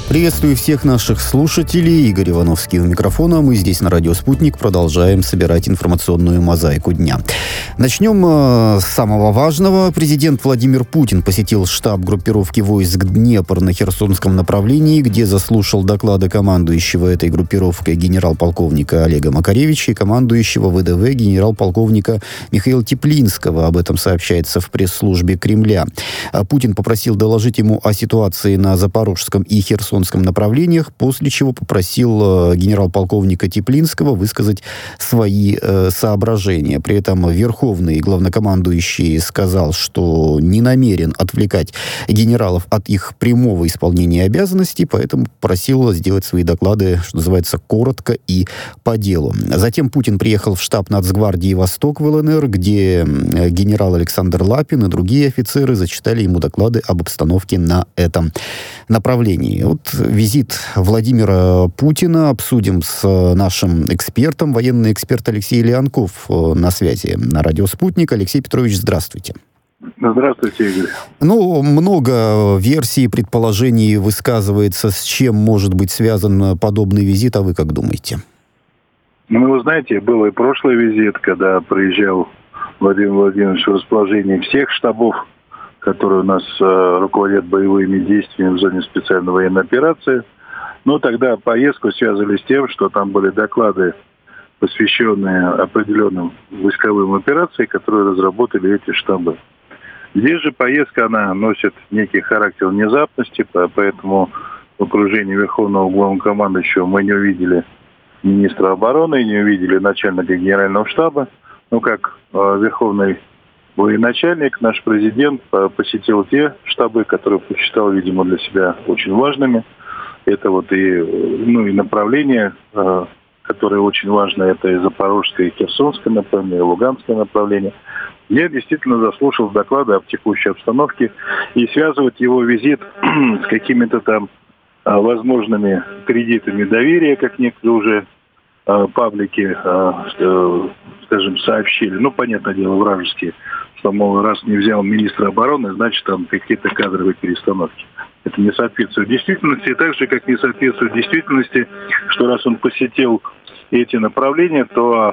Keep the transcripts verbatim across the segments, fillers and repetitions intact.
Приветствую всех наших слушателей. Игорь Ивановский у микрофона. Мы здесь на радио «Спутник» продолжаем собирать информационную мозаику дня. Начнем э, с самого важного. Президент Владимир Путин посетил штаб группировки войск «Днепр» на Херсонском направлении, где заслушал доклады командующего этой группировкой генерал-полковника Олега Макаревича и командующего ВДВ генерал-полковника Михаила Теплинского. Об этом сообщается в пресс-службе Кремля. Путин попросил доложить ему о ситуации на Запорожском и Херсонском направлениях, после чего попросил э, генерал-полковника Теплинского высказать свои э, соображения. При этом верховный главнокомандующий сказал, что не намерен отвлекать генералов от их прямого исполнения обязанностей, поэтому просил сделать свои доклады, что называется, коротко и по делу. Затем Путин приехал в штаб Нацгвардии «Восток» в ЛНР, где генерал Александр Лапин и другие офицеры зачитали ему доклады об обстановке на этом направлении. Вот визит Владимира Путина обсудим с нашим экспертом, военный эксперт Алексей Леонков на связи на радио «Спутник». Алексей Петрович, здравствуйте. Здравствуйте, Игорь. Ну, много версий, предположений высказывается, с чем может быть связан подобный визит, а вы как думаете? Ну, вы знаете, был и прошлый визит, когда приезжал Владимир Владимирович в расположении всех штабов, которые у нас э, руководят боевыми действиями в зоне специальной военной операции. Но тогда поездку связывали с тем, что там были доклады, посвященные определенным войсковым операциям, которые разработали эти штабы. Здесь же поездка, она носит некий характер внезапности, поэтому в окружении Верховного Главнокомандующего мы не увидели министра обороны, не увидели начальника генерального штаба. Ну, как э, Верховный военачальник, наш президент посетил те штабы, которые посчитал, видимо, для себя очень важными. Это вот и, ну, и направление, которое очень важно, это и Запорожское, и Херсонское направление, и Луганское направление. Я действительно заслушал доклады об текущей обстановке, и связывать его визит с какими-то там возможными кредитами доверия, как некоторые уже паблики, скажем, сообщили, ну, понятное дело, вражеские, что, мол, раз не взял министра обороны, значит, там какие-то кадровые перестановки. Это не соответствует действительности, так же, как не соответствует действительности, что раз он посетил эти направления, то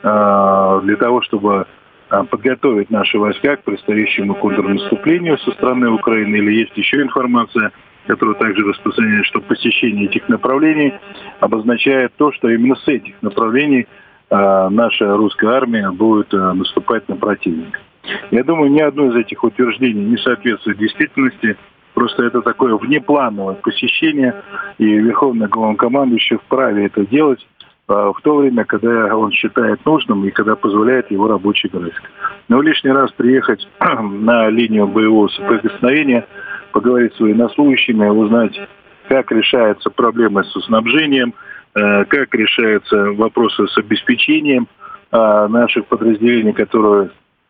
э, для того, чтобы э, подготовить наши войска к предстоящему контрнаступлению со стороны Украины, или есть еще информация, которая также распространяет, что посещение этих направлений обозначает то, что именно с этих направлений э, наша русская армия будет э, наступать на противника. Я думаю, ни одно из этих утверждений не соответствует действительности. Просто это такое внеплановое посещение, и Верховный Главнокомандующий вправе это делать а, в то время, когда он считает нужным и когда позволяет его рабочий график. Но лишний раз приехать на линию боевого соприкосновения, поговорить с военнослужащими, узнать, как решаются проблемы со снабжением, э, как решаются вопросы с обеспечением э, наших подразделений, которые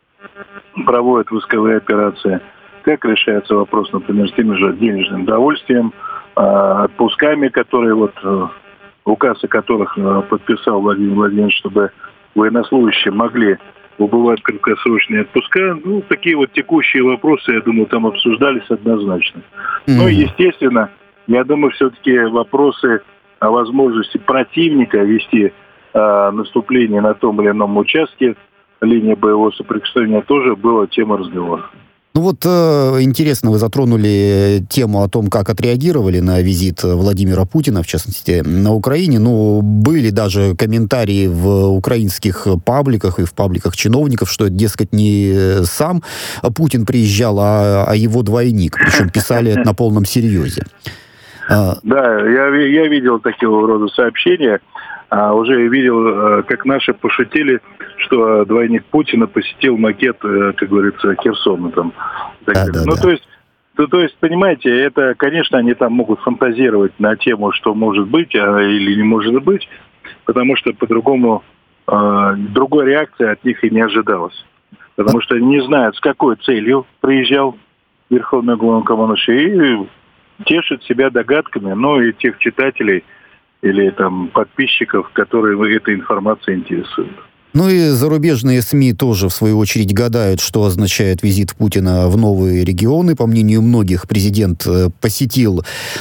проводят войсковые операции, как решается вопрос, например, с тем же денежным довольствием, отпусками, которые вот, указ о которых подписал Владимир Владимирович, чтобы военнослужащие могли убывать краткосрочные отпуска. Ну, такие вот текущие вопросы, я думаю, там обсуждались однозначно. Mm-hmm. Ну, и, естественно, я думаю, все-таки вопросы о возможности противника вести э, наступление на том или ином участке линии боевого соприкосновения тоже была тема разговора. Ну вот э, интересно, вы затронули тему о том, как отреагировали на визит Владимира Путина, в частности, на Украине. Ну, были даже комментарии в украинских пабликах и в пабликах чиновников, что, дескать, не сам Путин приезжал, а, а его двойник. Причем писали это на полном серьезе. Да, я, я видел такого рода сообщения. А уже видел, как наши пошутили, что двойник Путина посетил макет, как говорится, Херсона. Там. Да, да, ну, да. то есть, то, то есть, понимаете, это, конечно, они там могут фантазировать на тему, что может быть а, или не может быть, потому что по-другому э, другой реакции от них и не ожидалось. Потому что они не знают, с какой целью приезжал Верховный Главнокомандующий, и тешит себя догадками, но и тех читателей или там подписчиков, которые этой информацией интересуют. Ну и зарубежные СМИ тоже, в свою очередь, гадают, что означает визит Путина в новые регионы. По мнению многих, президент посетил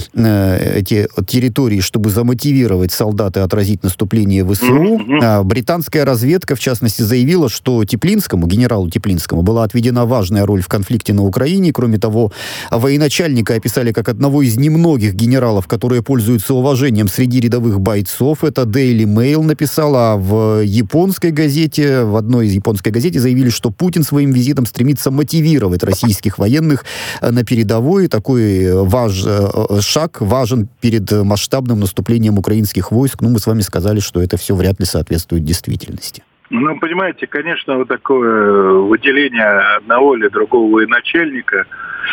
э, эти территории, чтобы замотивировать солдат и отразить наступление ВСУ. Mm-hmm. А британская разведка, в частности, заявила, что Теплинскому, генералу Теплинскому, была отведена важная роль в конфликте на Украине. Кроме того, военачальника описали как одного из немногих генералов, которые пользуются уважением среди рядовых бойцов. Это Daily Mail написала, а в японской газете газете, в одной из японской газете заявили, что Путин своим визитом стремится мотивировать российских военных на передовой. Такой важ, шаг важен перед масштабным наступлением украинских войск. Ну, мы с вами сказали, что это все вряд ли соответствует действительности. Ну, понимаете, конечно, вот такое выделение одного или другого военачальника,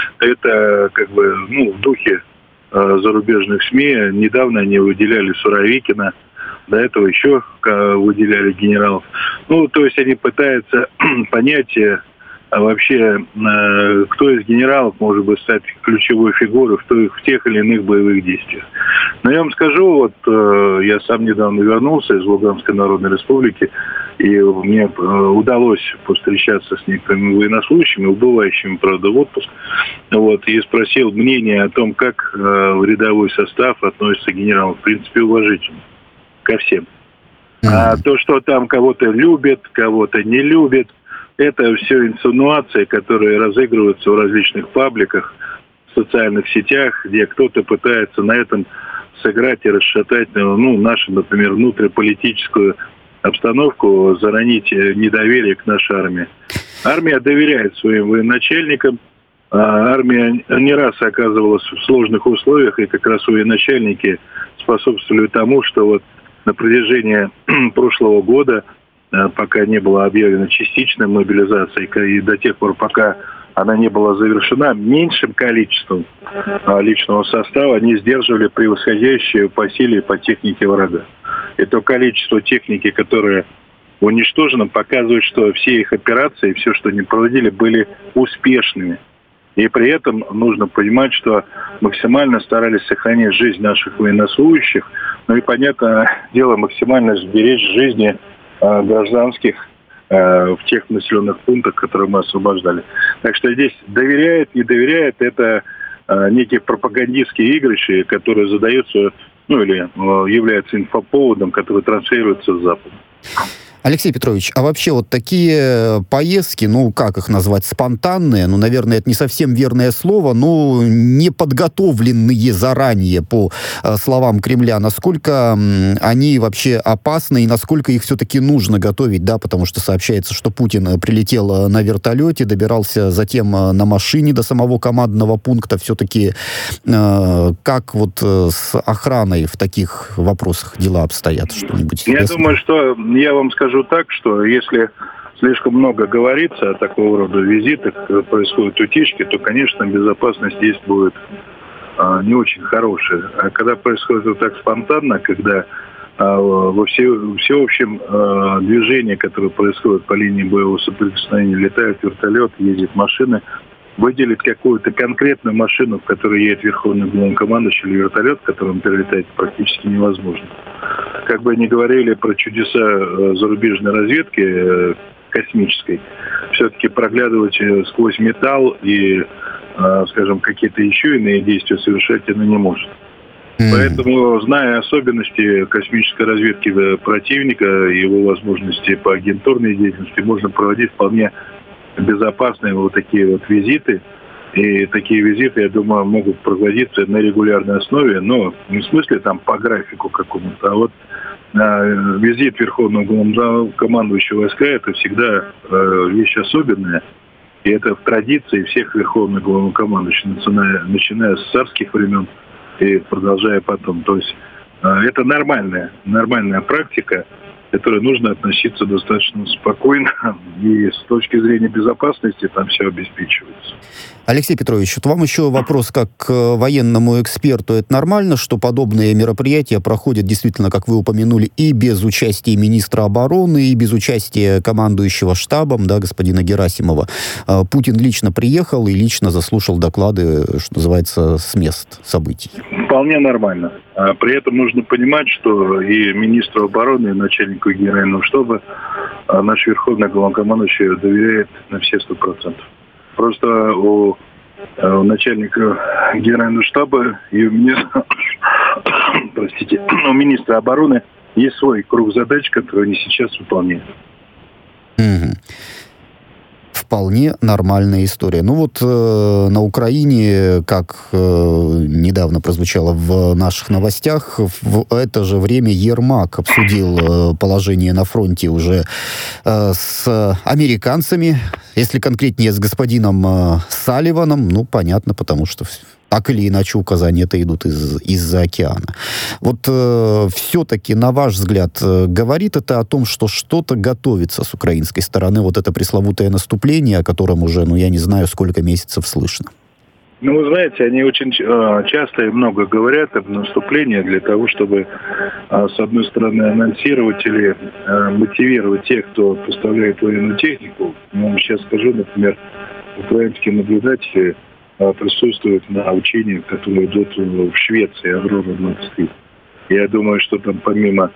это как бы, ну, в духе э, зарубежных СМИ. Недавно они выделяли Суровикина, до этого еще выделяли генералов. Ну, то есть они пытаются понять а вообще, э, кто из генералов может быть стать ключевой фигурой в, той, в тех или иных боевых действиях. Но я вам скажу, вот э, я сам недавно вернулся из Луганской Народной Республики, и мне э, удалось повстречаться с некоторыми военнослужащими, убывающими, правда, в отпуск, вот, и спросил мнение о том, как э, в рядовой состав относится генерал, в принципе, уважительно ко всем. А то, что там кого-то любят, кого-то не любят, это все инсинуации, которые разыгрываются в различных пабликах, в социальных сетях, где кто-то пытается на этом сыграть и расшатать, ну, нашу, например, внутриполитическую обстановку, заронить недоверие к нашей армии. Армия доверяет своим военачальникам. Армия не раз оказывалась в сложных условиях, и как раз военачальники способствовали тому, что вот на протяжении прошлого года, пока не была объявлена частичная мобилизация, и до тех пор, пока она не была завершена, меньшим количеством личного состава они сдерживали превосходящее по силе и по технике врага. И то количество техники, которое уничтожено, показывает, что все их операции, все, что они проводили, были успешными. И при этом нужно понимать, что максимально старались сохранить жизнь наших военнослужащих, ну и, понятное дело, максимально сберечь жизни э, гражданских э, в тех населенных пунктах, которые мы освобождали. Так что здесь доверяет, не доверяет, это э, некие пропагандистские игрища, которые задаются, ну или э, являются инфоповодом, который транслируется с Запада. Алексей Петрович, а вообще вот такие поездки, ну, как их назвать, спонтанные, ну, наверное, это не совсем верное слово, но не подготовленные заранее, по э, словам Кремля, насколько м, они вообще опасны и насколько их все-таки нужно готовить, да, потому что сообщается, что Путин прилетел на вертолете, добирался затем на машине до самого командного пункта. Все-таки э, как вот э, с охраной в таких вопросах дела обстоят? Что-нибудь Я думаю, что я вам скажу так, что если слишком много говорится о такого рода визитах, происходят утечки, то, конечно, безопасность здесь будет а, не очень хорошая. А когда происходит вот так спонтанно, когда а, во все, всеобщем а, движении, которое происходит по линии боевого соприкосновения, летают вертолеты, ездят машины, выделить какую-то конкретную машину, в которой едет верховный главнокомандующий, или вертолет, в котором перелетает, практически невозможно. Как бы ни говорили про чудеса зарубежной разведки космической, все-таки проглядывать сквозь металл и, скажем, какие-то еще иные действия совершать она не может. Mm-hmm. Поэтому, зная особенности космической разведки противника, его возможности по агентурной деятельности, можно проводить вполне безопасные вот такие вот визиты. И такие визиты, я думаю, могут проводиться на регулярной основе, но не в смысле там по графику какому-то, а вот э, визит Верховного Главнокомандующего войска — это всегда э, вещь особенная. И это в традиции всех Верховных Главнокомандующих, начиная, начиная с царских времен и продолжая потом. То есть э, это нормальная, нормальная практика, к которой нужно относиться достаточно спокойно, и с точки зрения безопасности там все обеспечивается. Алексей Петрович, вот вам еще вопрос как к военному эксперту. Это нормально, что подобные мероприятия проходят действительно, как вы упомянули, и без участия министра обороны, и без участия командующего штабом, да, господина Герасимова? Путин лично приехал и лично заслушал доклады, что называется, с мест событий. Вполне нормально. А при этом нужно понимать, что и министру обороны, и начальнику генерального штаба а наш верховный главнокомандующий доверяет на все сто процентов. Просто у, у начальника генерального штаба и у министра, простите, у министра обороны есть свой круг задач, которые они сейчас выполняют. Mm-hmm. Вполне нормальная история. Ну вот э, на Украине, как э, недавно прозвучало в наших новостях, в это же время Ермак обсудил э, положение на фронте уже э, с американцами, если конкретнее с господином э, Салливаном, ну понятно, потому что так или иначе указания-то идут из, из-за океана. Вот э, все-таки, на ваш взгляд, э, говорит это о том, что что-то готовится с украинской стороны, вот это пресловутое наступление, о котором уже, ну, я не знаю, сколько месяцев слышно? Ну, вы знаете, они очень э, часто и много говорят об наступлении для того, чтобы, э, с одной стороны, анонсировать или э, мотивировать тех, кто поставляет военную технику. Я вам сейчас скажу, например, украинские наблюдатели присутствуют на учениях, которые идут в Швеции, Аврора двадцать три. Я думаю, что там помимо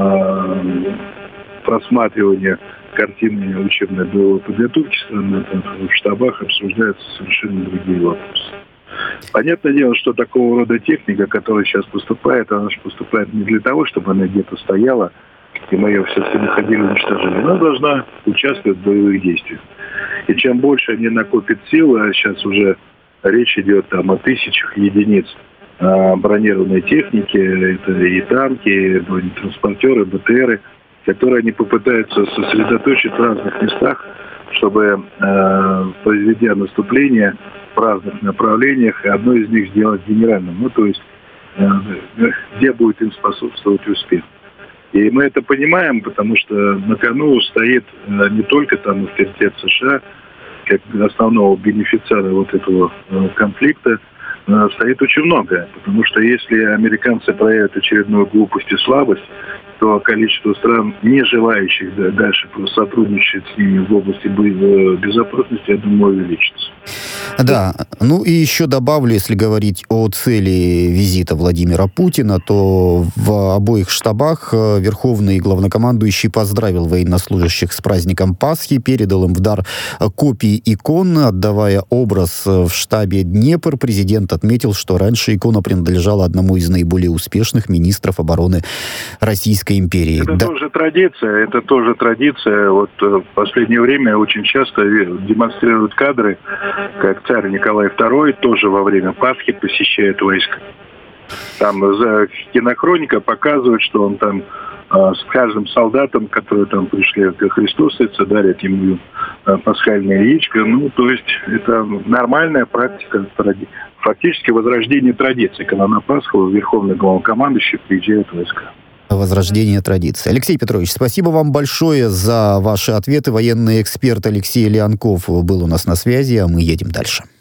э, просматривания картины учебной боевой подготовки страны, там, в штабах обсуждаются совершенно другие вопросы. Понятное дело, что такого рода техника, которая сейчас поступает, она же поступает не для того, чтобы она где-то стояла, и мы ее все-таки находили и уничтожили. Она должна участвовать в боевых действиях. И чем больше они накопят силы, а сейчас уже речь идет там о тысячах единиц а, бронированной техники, это и танки, и бронетранспортеры, БТРы, которые они попытаются сосредоточить в разных местах, чтобы, э, произведя наступление в разных направлениях, одно из них сделать генеральным, ну то есть э, где будет им способствовать успех. И мы это понимаем, потому что на кону стоит э, не только там авторитет США, как основного бенефициара вот этого э, конфликта, э, стоит очень многое. Потому что если американцы проявят очередную глупость и слабость, то количество стран, не желающих дальше сотрудничать с ними в области безопасности, я думаю, увеличится. Да, ну и еще добавлю, если говорить о цели визита Владимира Путина, то в обоих штабах верховный главнокомандующий поздравил военнослужащих с праздником Пасхи, передал им в дар копии икон, отдавая образ в штабе Днепр. Президент отметил, что раньше икона принадлежала одному из наиболее успешных министров обороны Российской империи. Это да. тоже традиция, это тоже традиция. Вот в последнее время очень часто демонстрируют кадры, как царь Николай второй тоже во время Пасхи посещает войска. Там за кинохроника показывает, что он там э, с каждым солдатом, которые там пришли ко Христу, дарят ему э, пасхальное яичко. Ну, то есть это нормальная практика, фактически возрождение традиции, когда на Пасху верховный главнокомандующий приезжает в войска. Возрождение традиции. Алексей Петрович, спасибо вам большое за ваши ответы. Военный эксперт Алексей Леонков был у нас на связи, а мы едем дальше.